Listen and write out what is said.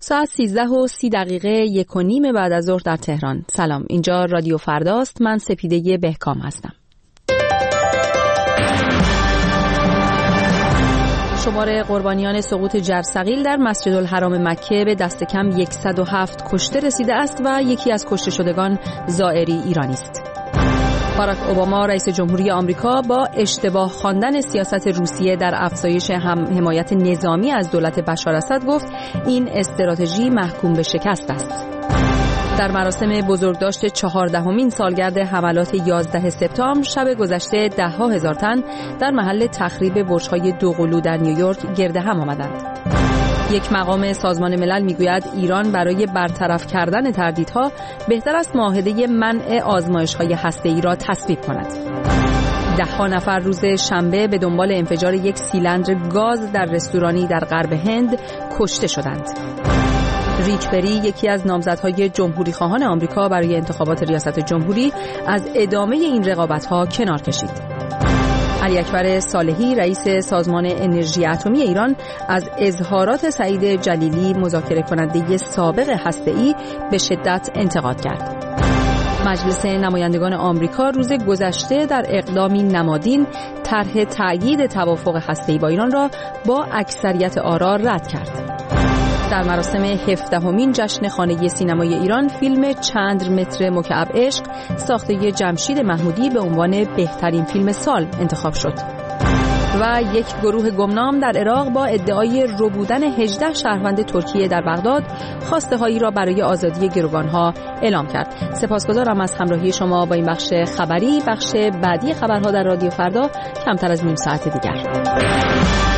ساعت 13:30 1:30 بعد از ظهر در تهران. سلام، اینجا رادیو فرداست. من سپیده بهکام هستم. شمار قربانیان سقوط جرثقیل در مسجد الحرام مکه به دست کم 107 کشته رسیده است و یکی از کشته شدگان زائری ایرانی است. باراک اوباما رئیس جمهوری آمریکا با اشتباه خواندن سیاست روسیه در افزایش حمایت نظامی از دولت بشار اسد گفت این استراتژی محکوم به شکست است. در مراسم بزرگداشت 14مین سالگرد حملات 11 سپتامبر شب گذشته ده‌ها هزار تن در محل تخریب برج‌های دوقلو در نیویورک گرد هم آمدند. یک مقام سازمان ملل میگوید ایران برای برطرف کردن تردیدها بهتر است معاهده منع آزمایش‌های هسته‌ای را تصویب کند. ده‌ها نفر روز شنبه به دنبال انفجار یک سیلندر گاز در رستورانی در غرب هند کشته شدند. ریک بری، یکی از نامزدهای جمهوری خواهان آمریکا برای انتخابات ریاست جمهوری، از ادامه این رقابت‌ها کنار کشید. علی اکبر صالحی، رئیس سازمان انرژی اتمی ایران، از اظهارات سعید جلیلی، مذاکره کننده سابق هسته‌ای، به شدت انتقاد کرد. مجلس نمایندگان آمریکا روز گذشته در اقدامی نمادین طرح تأیید توافق هسته‌ای با ایران را با اکثریت آرا رد کرد. در مراسم 17مین جشن خانگی سینمای ایران فیلم چند متر مکعب عشق ساخته جمشید محمودی به عنوان بهترین فیلم سال انتخاب شد. و یک گروه گمنام در عراق با ادعای ربودن 18 شهروند ترکیه در بغداد خواسته‌هایی را برای آزادی گروگانها اعلام کرد. سپاسگزارم از همراهی شما با این بخش خبری. بخش بعدی خبرها در رادیو فردا کمتر از نیم ساعت دیگر.